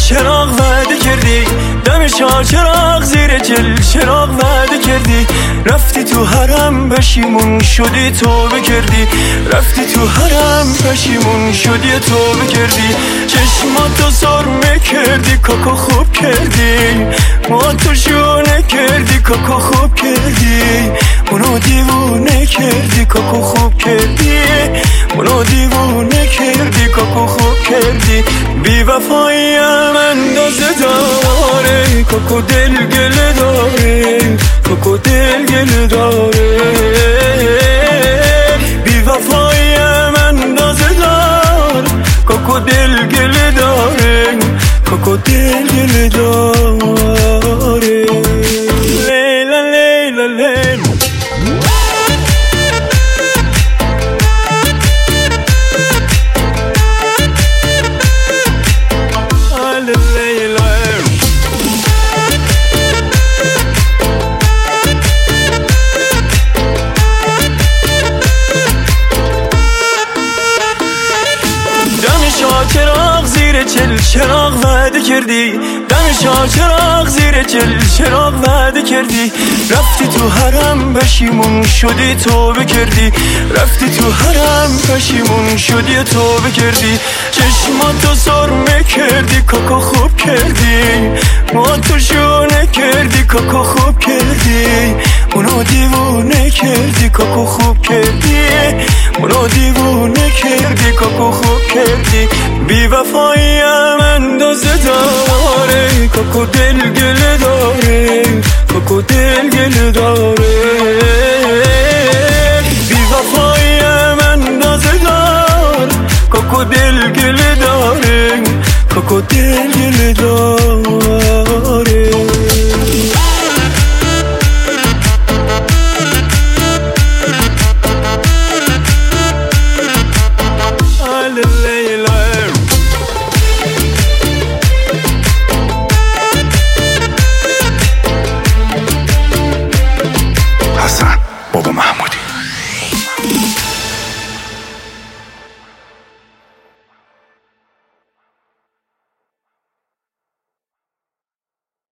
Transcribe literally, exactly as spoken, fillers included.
چراغ وعده کردی، دم شاه چراغ زیر چل چراغ وعده کردی. رفتی تو حرم پشیمون شدی توبه کردی، رفتی تو حرم پشیمون شدی توبه کردی. چشماتو سرمه کردی کاکا خوب کردی، ما تو شونه کردی کاکا خوب کردی. منو دیوونه کردی کاکا خوب کردی، منو دیوونه کردی کاکا خوب کردی. بی وفاییم اندازه داره، کاکا دل گله داره، کاکا دل گله داره. بی وفاییم اندازه داره، کاکا دل گله داره، کاکا دل گله داره. لیلا لیلا لیلا چراغ زیر چل چراغ وعده کردی، دم شاه چراغ زیر چل چراغ وعده کردی. رفتی تو حرم پشیمون شدی توبه کردی، رفتی تو حرم پشیمون شدی توبه کردی. چشماتو سرمه کردی کاکا خوب کردی، ما تو شونه کردی کاکا خوب کردی. منو دیوونه کردی کاکا خوب کردی، منو دیوونه کردی کاکا خوب کردی. بی وفاییم اندازه داره، کاکا دل گله داره، کاکا دل گله داره. بی وفاییم اندازه داره، کاکا دل گله داره، کاکا دل گله داره.